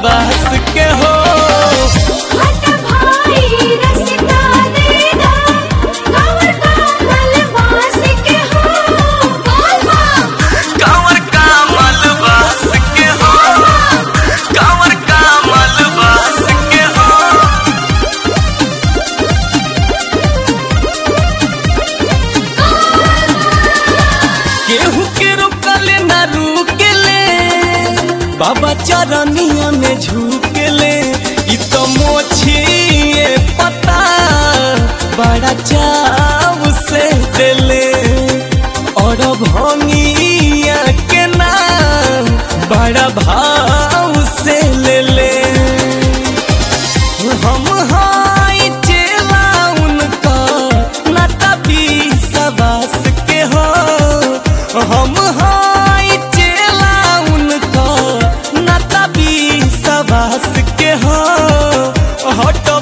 बास के हो। हट भाई रसता देदा कांवर कामल बास के हो। कांवर कामल बास के हो। कांवर कामल बास के हो। केहू के रुकले ना रुकले बाबा चरनिया में झुकले। इ तो मोछिए पता बड़ा चाव से देले और भंगिया के नाम बड़ा भाव से ले ले। हम हाई चेला उनका नाता भी सबास के हो। हम हाई चेला उनका नाता भी सबास के हो। हट